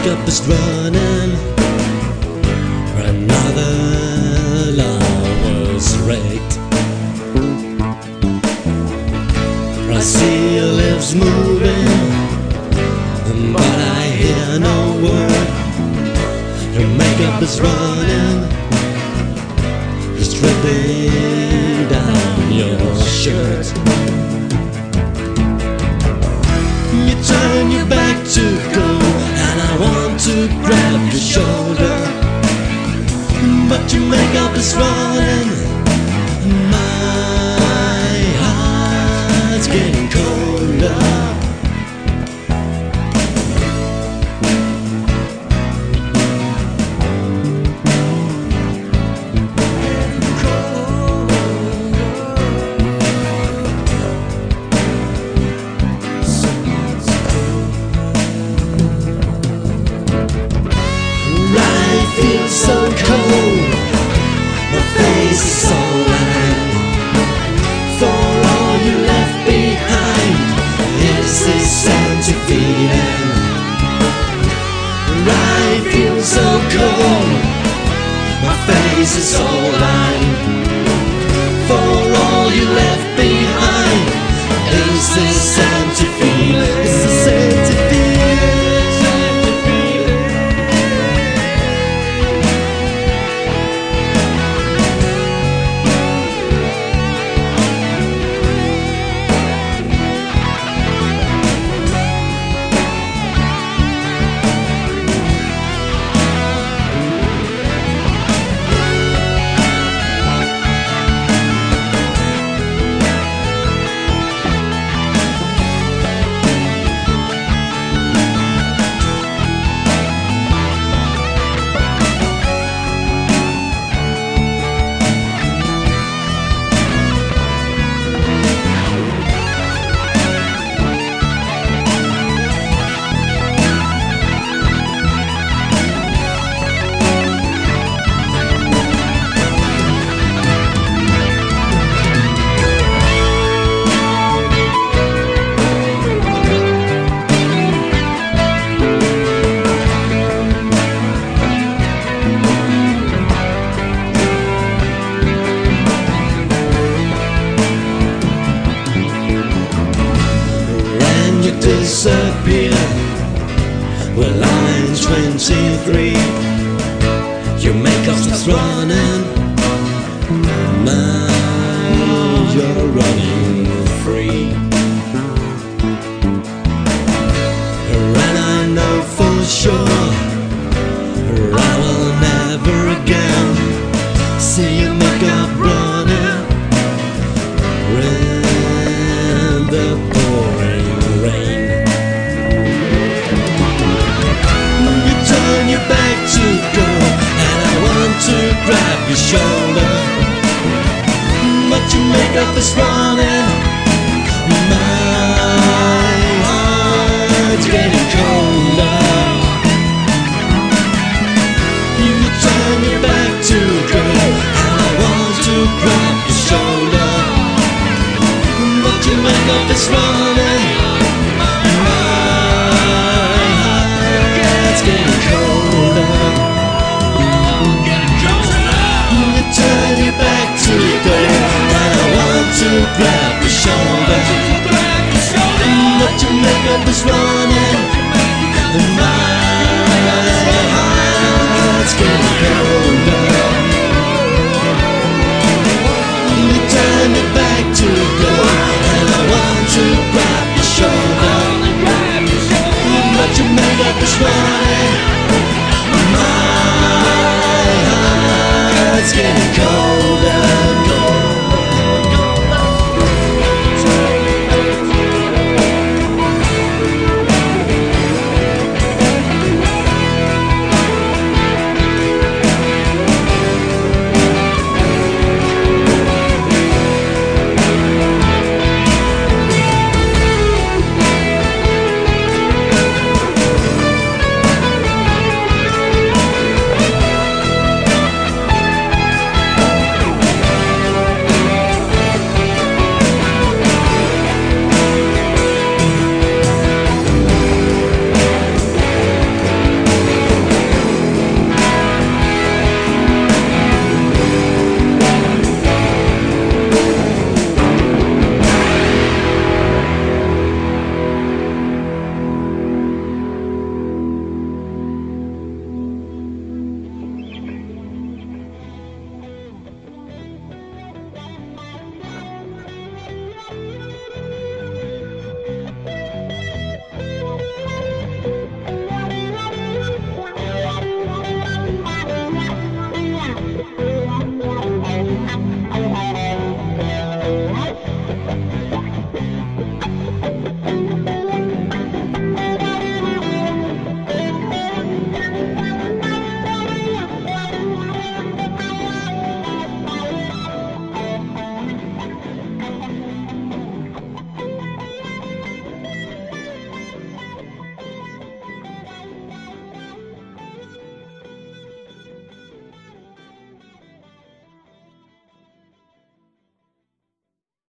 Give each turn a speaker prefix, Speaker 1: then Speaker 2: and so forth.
Speaker 1: makeup is running. Another love was wrecked. I see your lips moving, but I hear no word. Your makeup is running, it's dripping down your shirt. You turn your back to go, and I want to grab your shoulder, but your makeup is running, and my heart's getting colder. So cold, my face is so lined. For all you left behind is this empty feeling. I feel so cold, my face is so lined. For all you left behind is this empty feeling. It's this empty feeling. Disappear. Well, I'm 23. Your makeup starts running. Now you're running free. And I know for sure I will never again see your makeup running in the pouring rain. Turn your back to go, and I want to grab your shoulder, but your makeup is running. My heart's getting colder. You turn your back to go, and I want to grab your shoulder, but your makeup is running. Grab your shoulder, but your makeup is wrong.